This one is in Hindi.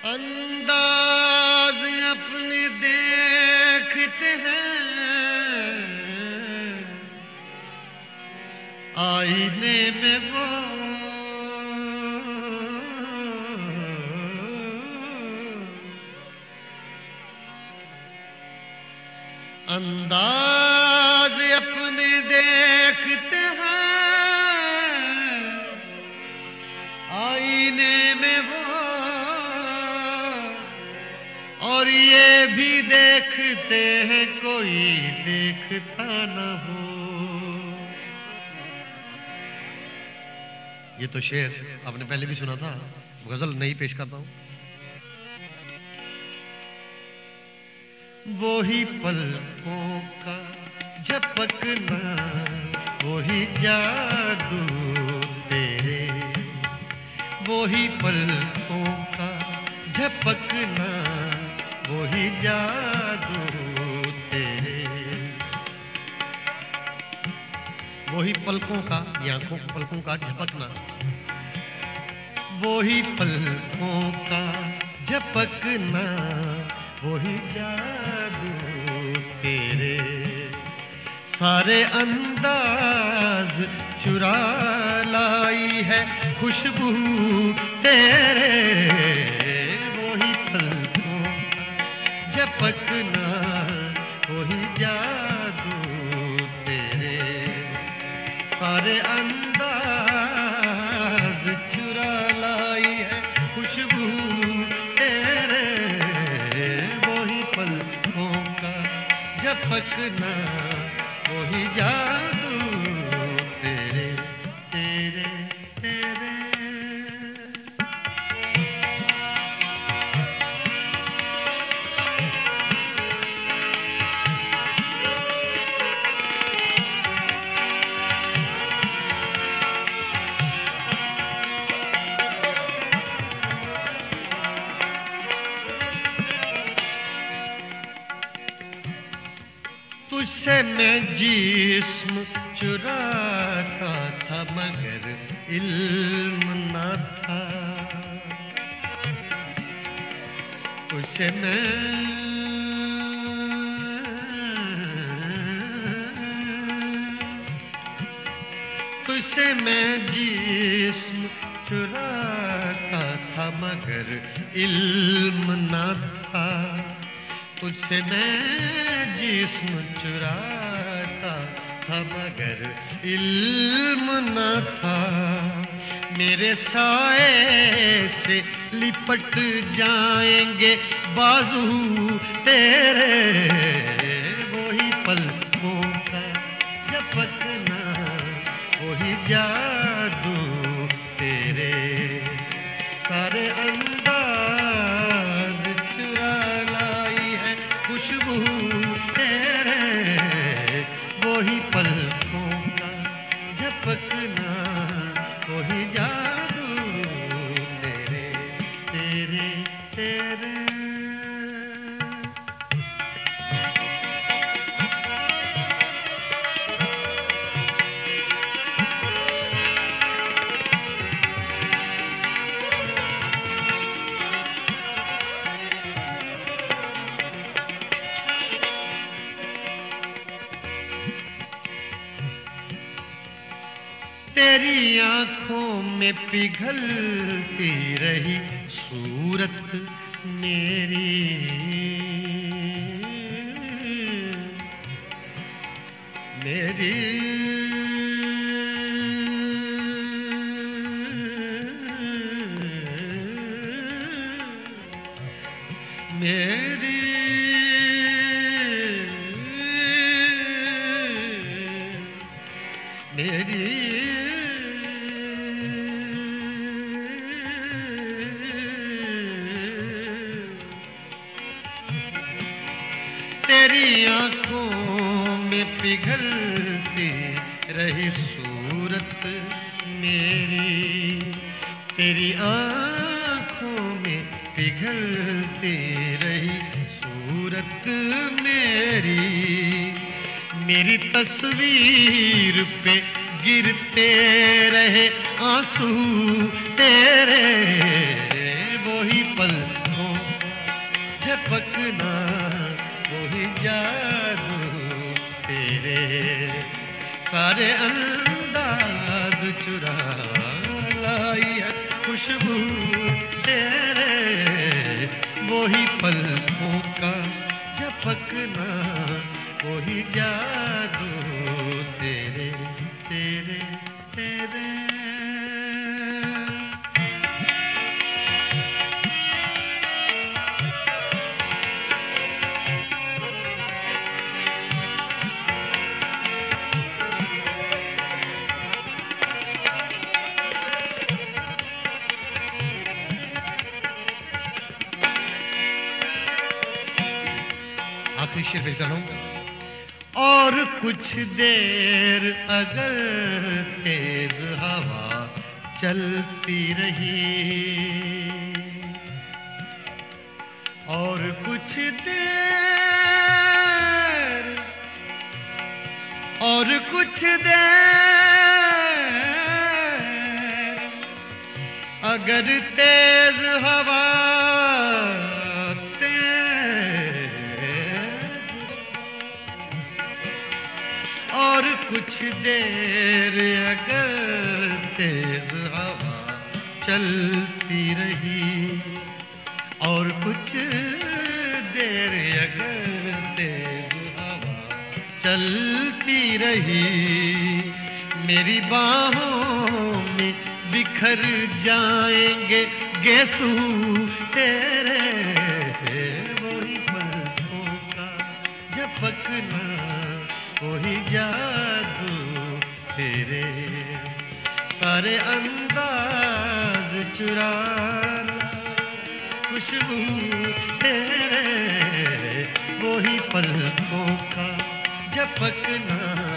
अंदाज अपने देखते हैं आईने में वो अंदाज अपने देखते हैं आईने में वो और ये भी देखते हैं कोई देखता न हो। ये तो शेर आपने पहले भी सुना था, गजल नहीं पेश करता हूं। वो ही पलकों का झपकना, वो ही जादू तेरे, वो ही पलकों का झपकना, वो ही जादू तेरे, वो ही पलकों का, आंखों पलकों का झपकना, वो ही पलकों का झपकना, वो ही जादू तेरे, सारे अंदाज चुरा लाई है खुशबू तेरे, वो ही पलकों का झपकना, वो ही जादू तेरे, सारे अंदाज चुरा लाई है खुशबू तेरे, वो ही पलकों का झपकना, वो ही जादू तेरे तेरे तेरे। तुझसे मैं जिस्म चुराता था मगर इल्म न था, तुझसे मैं जिस्म चुराता था मगर इल्म न था, तुझसे मैं जिस्म चुराता था मगर इल्म न था, मेरे साए से लिपट जाएंगे बाजू तेरे, वो ही पलकों का झपकना, वो ही जादू तेरे, सारे अंदाज चुरा लाई है खुशबू तेरे, वो ही पलकों का झपकना, वो ही जादू तेरे तेरे तेरे। तेरी आंखों में पिघलती रही सूरत मेरी, मेरी मेरी मेरी तेरी आंखों में पिघलती रही सूरत मेरी, तेरी आंखों में पिघलती रही सूरत मेरी, मेरी तस्वीर पे गिरते रहे आंसू तेरे, वो ही पलकों पलकों का झपकना, वही जादू तेरे तेरे तेरे। आखिरी शेर फिर कर रहा हूं। और कुछ देर अगर तेज हवा चलती रही, और कुछ देर, और कुछ देर अगर तेज हवा, और कुछ देर अगर तेज हवा चलती रही, और कुछ देर अगर तेज हवा चलती रही, मेरी बाहों में बिखर जाएंगे गेसू तेरे, वही पलकों का झपकना, वही जादू तेरे, सारे अंदाज चुरा खुशबू तेरे, वही पलकों का झपकना,